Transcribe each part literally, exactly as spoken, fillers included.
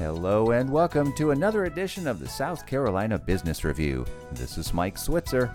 Hello and welcome to another edition of the South Carolina Business Review. This is Mike Switzer.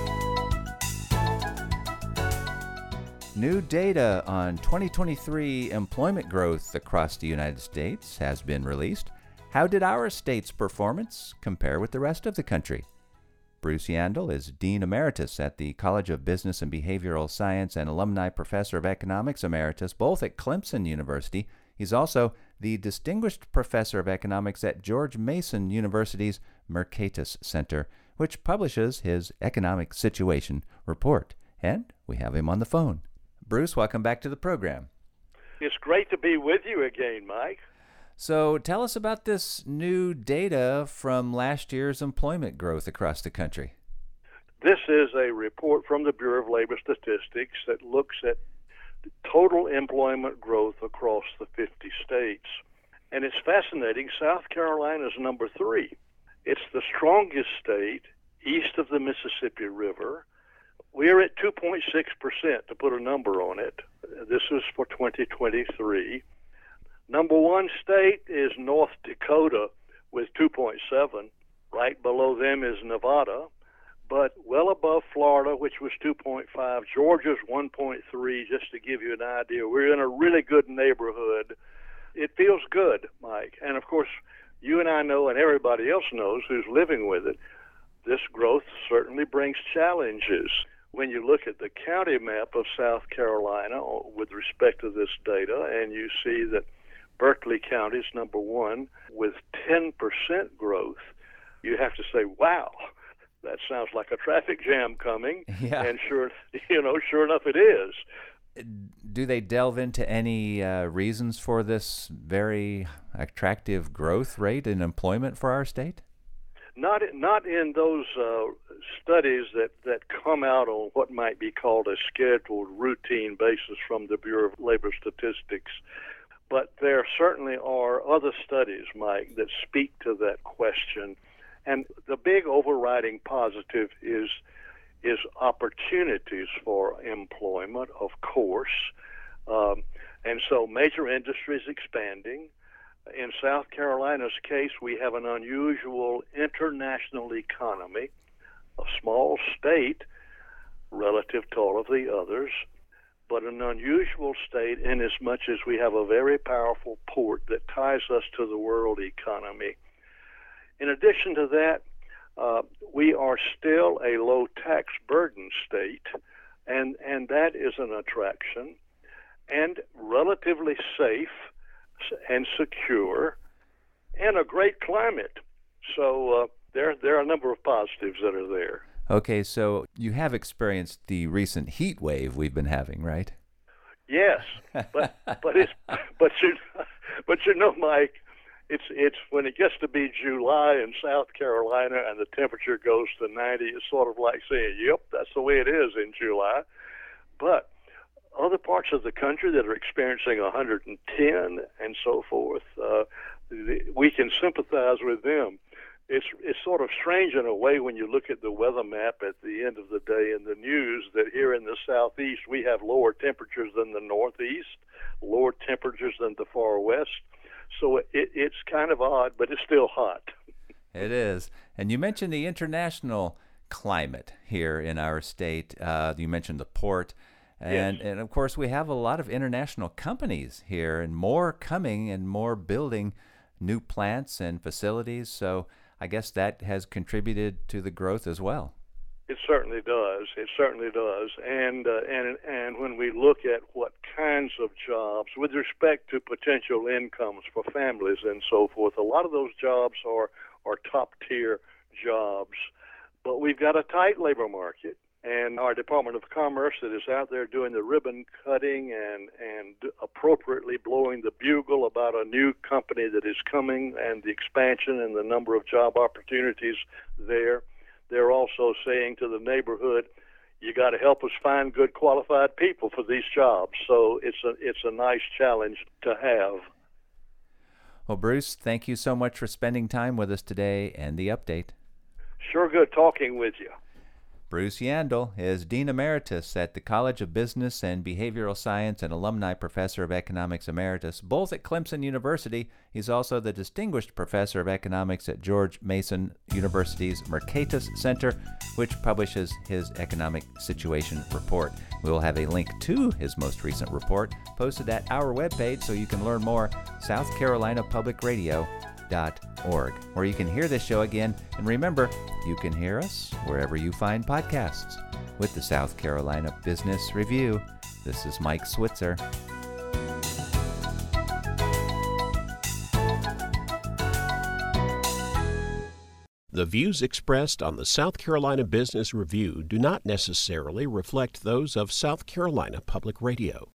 New data on twenty twenty-three employment growth across the United States has been released. How did our state's performance compare with the rest of the country? Bruce Yandle is Dean Emeritus at the College of Business and Behavioral Science and Alumni Professor of Economics Emeritus, both at Clemson University. He's also the Distinguished Professor of Economics at George Mason University's Mercatus Center, which publishes his Economic Situation Report. And we have him on the phone. Bruce, welcome back to the program. It's great to be with you again, Mike. So tell us about this new data from last year's employment growth across the country. This is a report from the Bureau of Labor Statistics that looks at total employment growth across the fifty states. And it's fascinating. South Carolina is number three. It's the strongest state east of the Mississippi River. We're at two point six percent, to put a number on it. This is for twenty twenty-three. Number one state is North Dakota with two point seven. Right below them is Nevada, but well above Florida, which was two point five. Georgia's one point three, just to give you an idea. We're in a really good neighborhood. It feels good, Mike. And of course, you and I know, and everybody else knows who's living with it, this growth certainly brings challenges. When you look at the county map of South Carolina with respect to this data, and you see that Berkeley County is number one with ten percent growth, you have to say, wow, that sounds like a traffic jam coming. Yeah. And sure, you know, sure enough it is. Do they delve into any uh, reasons for this very attractive growth rate in employment for our state? Not not in those uh, studies that, that come out on what might be called a scheduled routine basis from the Bureau of Labor Statistics. But there certainly are other studies, Mike, that speak to that question. And the big overriding positive is is opportunities for employment, of course. Um, and so major industries expanding. In South Carolina's case, we have an unusual international economy, a small state relative to all of the others, but an unusual state in as much as we have a very powerful port that ties us to the world economy. In addition to that, uh, we are still a low tax burden state, and, and that is an attraction, and relatively safe and secure, and a great climate. So uh, there, there are a number of positives that are there. Okay, so you have experienced the recent heat wave we've been having, right? Yes, but but it's but you but you know, Mike, it's it's when it gets to be July in South Carolina and the temperature goes to ninety, it's sort of like saying, "Yep, that's the way it is in July." But other parts of the country that are experiencing one hundred ten and so forth, uh, we can sympathize with them. It's it's sort of strange in a way when you look at the weather map at the end of the day in the news that here in the southeast we have lower temperatures than the northeast, lower temperatures than the far west. So it, it's kind of odd, but it's still hot. It is. And you mentioned the international climate here in our state. Uh, you mentioned the port. And, yes. and, of course, we have a lot of international companies here and more coming and more building new plants and facilities. So I guess that has contributed to the growth as well. It certainly does. It certainly does. And uh, and and when we look at what kinds of jobs, with respect to potential incomes for families and so forth, a lot of those jobs are are top tier jobs. But we've got a tight labor market, and our Department of Commerce that is out there doing the ribbon cutting and and appropriately blowing the bugle about a new company that is coming and the expansion and the number of job opportunities there. They're also saying to the neighborhood, you got to help us find good qualified people for these jobs. So it's a it's a nice challenge to have. Well, Bruce, thank you so much for spending time with us today and the update. Sure good talking with you. Bruce Yandle is Dean Emeritus at the College of Business and Behavioral Science and Alumni Professor of Economics Emeritus, both at Clemson University. He's also the Distinguished Professor of Economics at George Mason University's Mercatus Center, which publishes his Economic Situation Report. We will have a link to his most recent report posted at our webpage so you can learn more, south carolina public radio dot org, where you can hear this show again. And remember, you can hear us wherever you find podcasts. With the South Carolina Business Review, this is Mike Switzer. The views expressed on the South Carolina Business Review do not necessarily reflect those of South Carolina Public Radio.